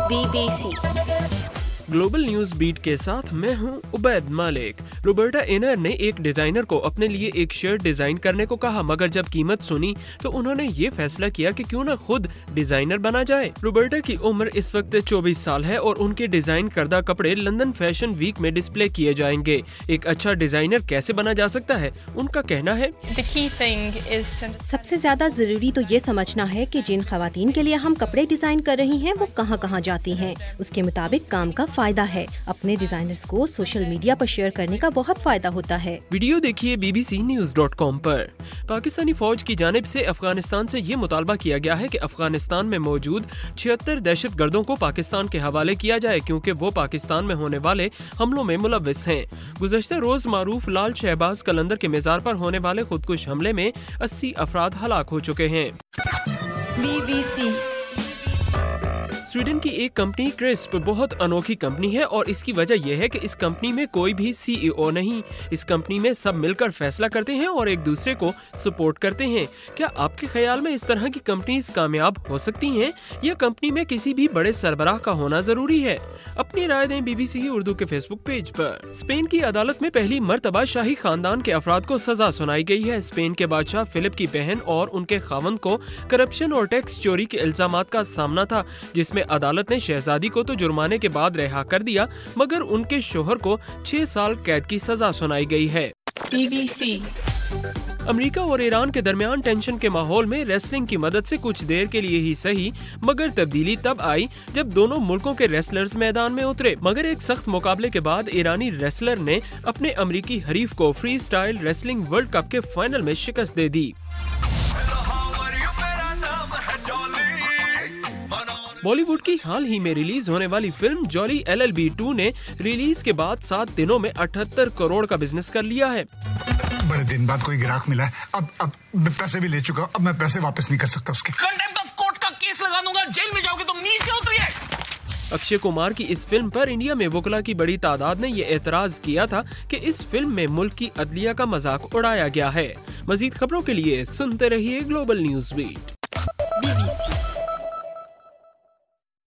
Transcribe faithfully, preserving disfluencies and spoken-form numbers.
B B C global news beat के साथ मैं हूं उबैद मालिक। रॉबर्टा एनर ने एक डिजाइनर को अपने लिए एक शर्ट डिजाइन करने को कहा, मगर जब कीमत सुनी तो उन्होंने ये फैसला किया कि क्यों ना खुद डिजाइनर बना जाए। रॉबर्टा की उम्र इस वक्त चौबीस साल है और उनके डिजाइन करदा कपड़े लंदन फैशन वीक में डिस्प्ले किए जाएंगे। एक अच्छा डिजाइनर कैसे बना जा सकता है, उनका कहना है, सबसे ज्यादा जरूरी तो ये समझना है कि जिन खवातीन के लिए हम कपड़े डिजाइन कर रही हैं वो कहाँ कहाँ जाती हैं। उसके मुताबिक काम का फायदा है। अपने डिजाइनर्स को सोशल मीडिया पर शेयर करने का बहुत फायदा होता है। वीडियो देखिए B B C news dot com पर। पाकिस्तानी फौज की जानिब से अफगानिस्तान से ये मुतालबा किया गया है कि अफगानिस्तान में मौजूद छिहत्तर दहशत गर्दों को पाकिस्तान के हवाले किया जाए, क्योंकि वो पाकिस्तान में होने वाले हमलों में मुलव्विस हैं। गुज़श्ता रोज मारूफ लाल शहबाज कलंदर के मज़ार पर होने वाले खुदकुश हमले में अस्सी अफराद हलाक हो चुके हैं। बी बी सी स्वीडन की एक कंपनी क्रिस्प बहुत अनोखी कंपनी है और इसकी वजह यह है कि इस कंपनी में कोई भी सी ई ओ नहीं। इस कंपनी में सब मिलकर फैसला करते हैं और एक दूसरे को सपोर्ट करते हैं। क्या आपके ख्याल में इस तरह की कंपनीज कामयाब हो सकती हैं या कंपनी में किसी भी बड़े सरबराह का होना जरूरी है? अपनी राय दें बी बी सी उर्दू के फेसबुक पेज पर। स्पेन की अदालत में पहली मर्तबा शाही खानदान के अफराद को सजा सुनाई गई है। स्पेन के बादशाह फिलिप की बहन और उनके खावंद को करप्शन और टैक्स चोरी के इल्जामात का सामना था, जिसमें अदालत ने शहजादी को तो जुर्माने के बाद रिहा कर दिया, मगर उनके शोहर को छह साल कैद की सजा सुनाई गई है। बी बी सी अमेरिका और ईरान के दरमियान टेंशन के माहौल में रेसलिंग की मदद से कुछ देर के लिए ही सही, मगर तब्दीली तब आई जब दोनों मुल्कों के रेसलर्स मैदान में उतरे। मगर एक सख्त मुकाबले के बाद ईरानी रेसलर ने अपने अमेरिकी हरीफ को free style wrestling world cup के फाइनल में शिकस्त दे दी। बॉलीवुड की हाल ही में रिलीज होने वाली film Jolly L L B two ने रिलीज के बाद सात दिनों में अठहत्तर करोड़ का बिजनेस कर लिया है। बड़े दिन बाद कोई ग्राहक मिला है। अब अब मैं पैसे भी ले चुका हूं, अब मैं पैसे वापस नहीं कर सकता उसके। कंटेम्प्ट ऑफ कोर्ट का केस लगा दूंगा, जेल में जाओगे तुम, नीचे उतरिए। अक्षय कुमार की इस फिल्म पर इंडिया में वकला की बड़ी तादाद ने ये एतराज किया था कि इस फिल्म में मुल्क की अदलिया का मजाक उड़ाया गया है। मजीद खबरों के लिए सुनते रहिए ग्लोबल न्यूज बीट।